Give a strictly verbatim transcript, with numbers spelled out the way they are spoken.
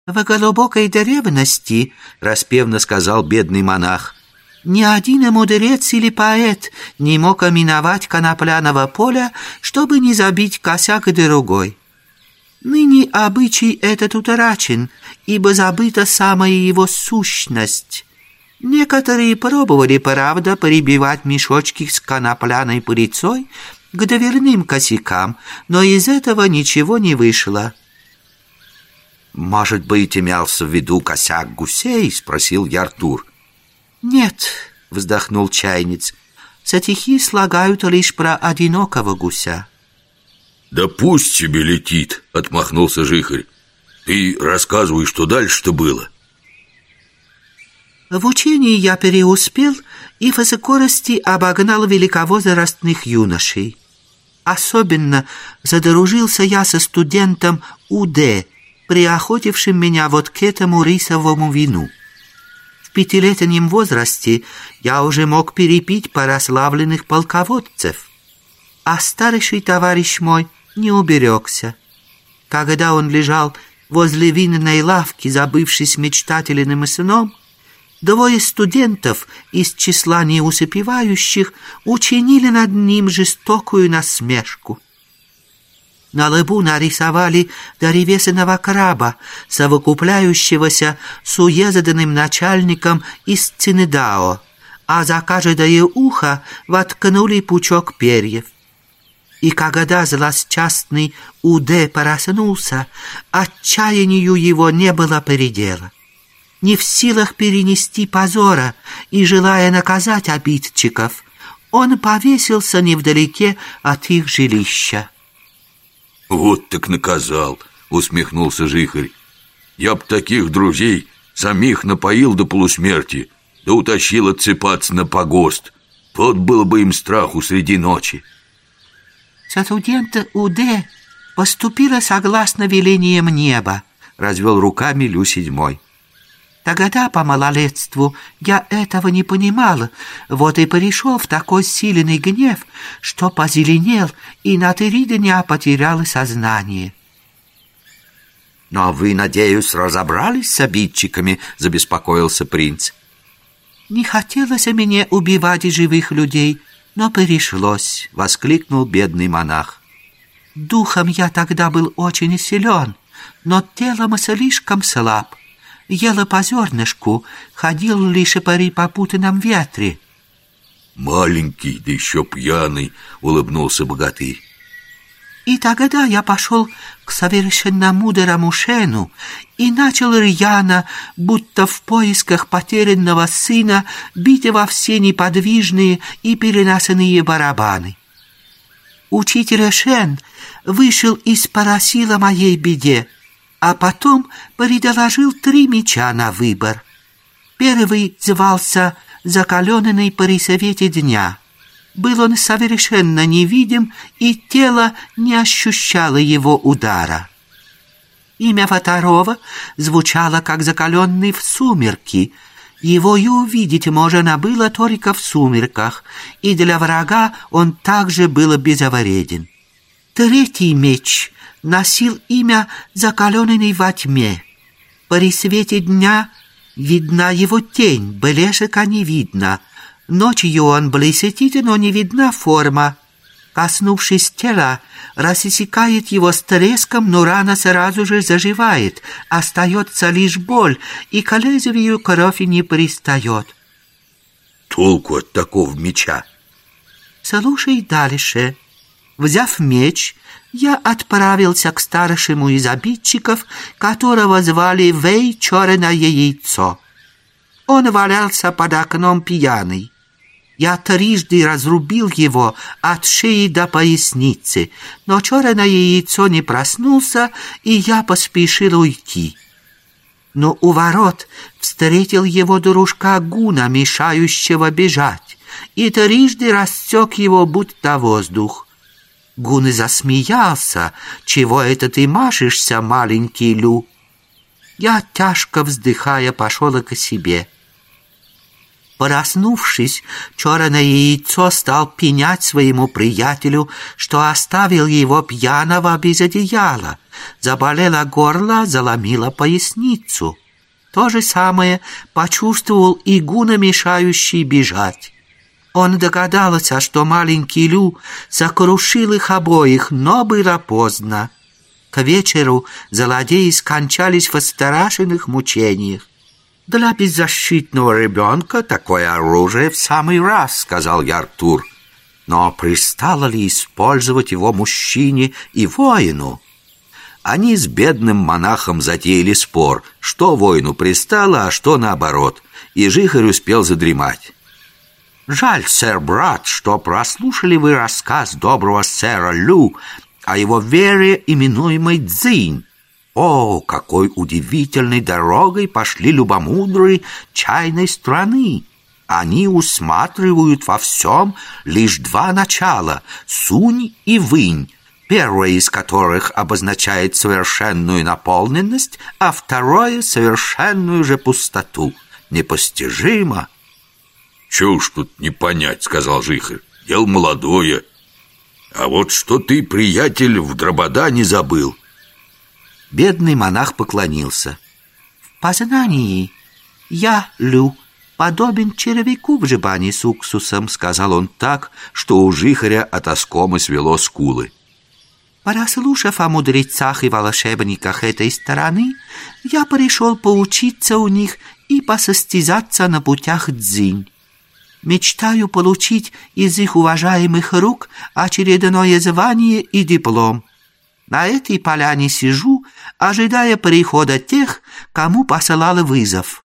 «В глубокой древности, — распевно сказал бедный монах, — ни один мудрец или поэт не мог миновать конопляного поля, чтобы не забить косяк другой. Ныне обычай этот утрачен, ибо забыта самая его сущность. Некоторые пробовали, правда, прибивать мешочки с конопляной пыльцой к дверным косякам, но из этого ничего не вышло». «Может быть, имелся в виду косяк гусей?» — спросил я Артур. «Нет», — вздохнул чайниц, — «стихи слагают лишь про одинокого гуся». «Да пусть себе летит», — отмахнулся Жихарь. «Ты рассказывай, что дальше-то было». В учении я преуспел и в скорости обогнал великовозрастных юношей. Особенно задружился я со студентом У.Д., приохотившим меня вот к этому рисовому вину. В пятилетнем возрасте я уже мог перепить прославленных полководцев, а старший товарищ мой не уберегся. Когда он лежал возле винной лавки, забывшись мечтательным сном, двое студентов из числа неусыпевающих учинили над ним жестокую насмешку. На лбу нарисовали древесного краба, совокупляющегося с уездным начальником из Цинедао, а за каждое ухо воткнули пучок перьев. И когда злосчастный У.Д. проснулся, отчаянию его не было предела. Не в силах перенести позора и желая наказать обидчиков, он повесился невдалеке от их жилища. «Вот так наказал», — усмехнулся Жихарь. «Я б таких друзей самих напоил до полусмерти, да утащил отсыпаться на погост. Вот было бы им страху среди ночи». «Студент У.Д. поступила согласно велениям неба», — развел руками Лю седьмой. «Тогда по малолетству я этого не понимал, вот и перешел в такой сильный гнев, что позеленел и на три дня потерял сознание». «Но вы, надеюсь, разобрались с обидчиками?» — забеспокоился принц. «Не хотелось мне убивать живых людей, но пришлось», — воскликнул бедный монах. «Духом я тогда был очень силен, но телом слишком слаб. Ела по зернышку, ходил лишь при попутном ветре». «Маленький, да еще пьяный», — улыбнулся богатырь. «И тогда я пошел к совершенно мудрому Шену и начал рьяно, будто в поисках потерянного сына, бить во все неподвижные и переносные барабаны. Учитель Шен вышел и спросил о моей беде, а потом предложил три меча на выбор. Первый звался «Закаленный при свете дня». Был он совершенно невидим, и тело не ощущало его удара. Имя второго звучало как «Закаленный в сумерки». Его и увидеть можно было только в сумерках, и для врага он также был безвреден. Третий меч носил имя «Закаленный во тьме». При свете дня видна его тень, блешика не видно. Ночью он блестит, но не видна форма. Коснувшись тела, рассекает его с треском, но рана сразу же заживает. Остается лишь боль, и к лезвию кровь не пристает. «Толку от такого меча?» «Слушай дальше». Взяв меч, я отправился к старшему из обидчиков, которого звали Вэй Черное Яйцо. Он валялся под окном пьяный. Я трижды разрубил его от шеи до поясницы, но Черное Яйцо не проснулся, и я поспешил уйти. Но у ворот встретил его дружка Гуна, мешающего бежать, и трижды рассек его, будто воздух. Гун засмеялся. «Чего это ты машешься, маленький Лю?» Я, тяжко вздыхая, пошел к себе. Проснувшись, черное яйцо стал пенять своему приятелю, что оставил его пьяного без одеяла. Заболело горло, заломило поясницу. То же самое почувствовал и Гуна, мешающий бежать. Он догадался, что маленький Лю сокрушил их обоих, но было поздно. К вечеру злодеи скончались в страшных мучениях. «Для беззащитного ребенка такое оружие в самый раз», — сказал я Артур. «Но пристало ли использовать его мужчине и воину?» Они с бедным монахом затеяли спор, что воину пристало, а что наоборот, и Жихарь успел задремать. «Жаль, сэр-брат, что прослушали вы рассказ доброго сэра Лю о его вере, именуемой Цзинь. О, какой удивительной дорогой пошли любомудрые чайной страны! Они усматривают во всем лишь два начала — сунь и вынь, первое из которых обозначает совершенную наполненность, а второе — совершенную же пустоту. Непостижимо!» «Чего ж тут не понять», — сказал Жихарь. «Дело молодое. А вот что ты, приятель, в Драбада не забыл». Бедный монах поклонился. «В познании я, Лю, подобен червяку в жбане с уксусом», — сказал он так, что у Жихаря от оскомы свело скулы. «Прослушав о мудрецах и волшебниках этой стороны, я пришел поучиться у них и посостязаться на путях Цзинь. Мечтаю получить из их уважаемых рук очередное звание и диплом. На этой поляне сижу, ожидая прихода тех, кому посылал вызов.